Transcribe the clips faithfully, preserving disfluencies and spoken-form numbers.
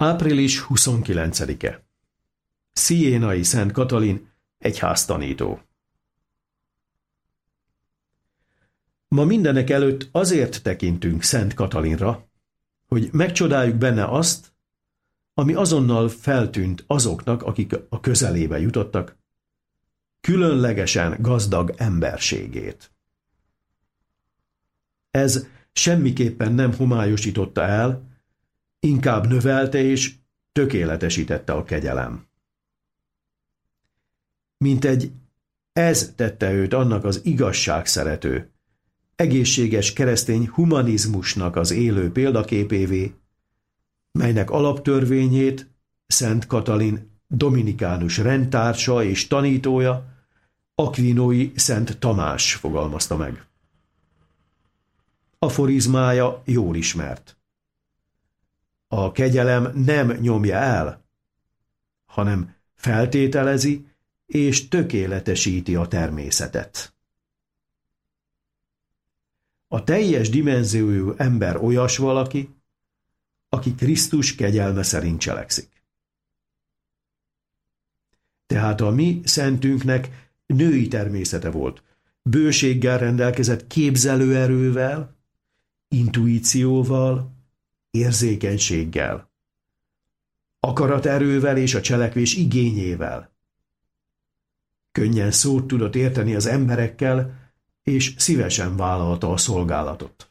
április huszonkilencedike. Sziénai Szent Katalin, egyháztanító. Ma mindenek előtt azért tekintünk Szent Katalinra, hogy megcsodáljuk benne azt, ami azonnal feltűnt azoknak, akik a közelébe jutottak, különlegesen gazdag emberségét. Ez semmiképpen nem homályosította el, inkább növelte és tökéletesítette a kegyelem. Mintegy ez tette őt annak az igazságszerető, egészséges keresztény humanizmusnak az élő példaképévé, melynek alaptörvényét Szent Katalin dominikánus rendtársa és tanítója, akvinói Szent Tamás fogalmazta meg. Aforizmája jól ismert. A kegyelem nem nyomja el, hanem feltételezi és tökéletesíti a természetet. A teljes dimenziójú ember olyas valaki, aki Krisztus kegyelme szerint cselekszik. Tehát a mi szentünknek női természete volt, bőséggel rendelkezett képzelőerővel, intuícióval, érzékenységgel, akaraterővel és a cselekvés igényével. Könnyen szót tudott érteni az emberekkel, és szívesen vállalta a szolgálatot.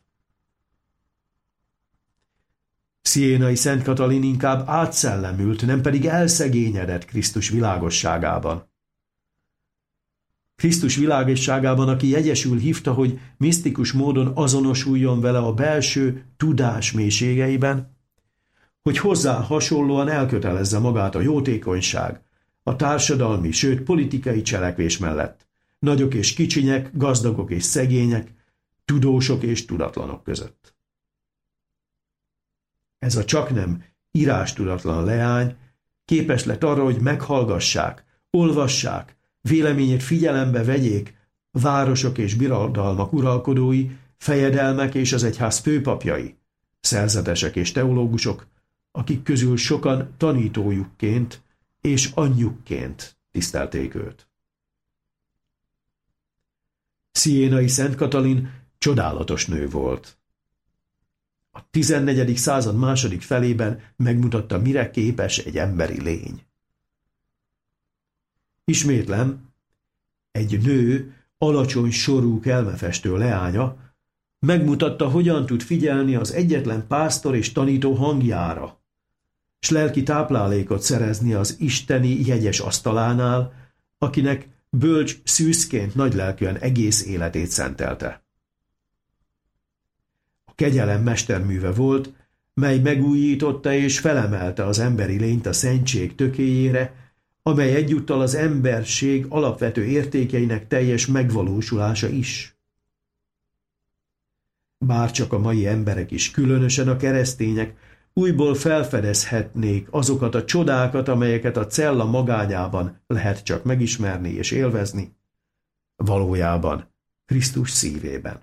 Sziénai Szent Katalin inkább átszellemült, nem pedig elszegényedett Krisztus világosságában. Krisztus világosságában, aki jegyesül hívta, hogy misztikus módon azonosuljon vele a belső tudás mélységeiben, hogy hozzá hasonlóan elkötelezze magát a jótékonyság, a társadalmi, sőt politikai cselekvés mellett, nagyok és kicsinyek, gazdagok és szegények, tudósok és tudatlanok között. Ez a csaknem írástudatlan leány képes lett arra, hogy meghallgassák, olvassák, véleményét figyelembe vegyék városok és birodalmak uralkodói, fejedelmek és az egyház főpapjai, szerzetesek és teológusok, akik közül sokan tanítójukként és anyjukként tisztelték őt. Sziénai Szent Katalin csodálatos nő volt. A tizennegyedik század második felében megmutatta, mire képes egy emberi lény. Ismétlem, egy nő, alacsony sorú kelmefestő leánya megmutatta, hogyan tud figyelni az egyetlen pásztor és tanító hangjára, s lelki táplálékot szerezni az isteni jegyes asztalánál, akinek bölcs szűzként nagylelkűen egész életét szentelte. A kegyelem mesterműve volt, mely megújította és felemelte az emberi lényt a szentség tökéjére, amely egyúttal az emberség alapvető értékeinek teljes megvalósulása is. Bárcsak a mai emberek is, különösen a keresztények, újból felfedezhetnék azokat a csodákat, amelyeket a cella magányában lehet csak megismerni és élvezni, valójában Krisztus szívében.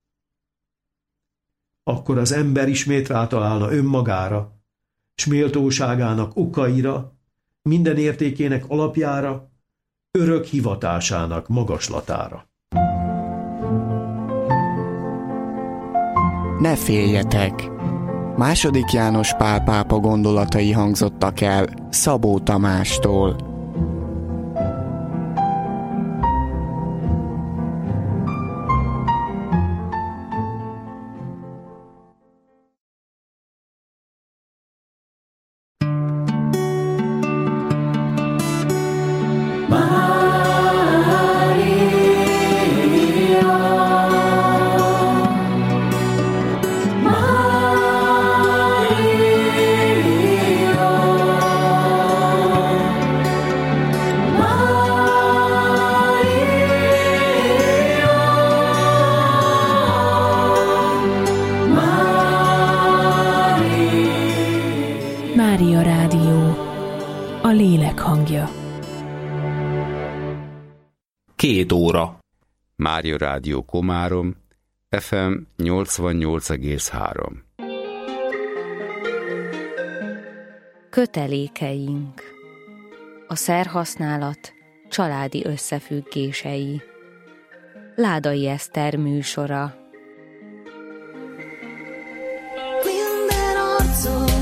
Akkor az ember ismét rátalálna önmagára, s méltóságának okaira, minden értékének alapjára, örök hivatásának magaslatára. Ne féljetek! Második János Pál pápa gondolatai hangzottak el Szabó Tamástól. Mária Rádió, a lélek hangja. Két óra. Mária Rádió Komárom, ef em nyolcvannyolc egész három. Kötelékeink. A szerhasználat családi összefüggései. Ládai Eszter műsora. Minden arcon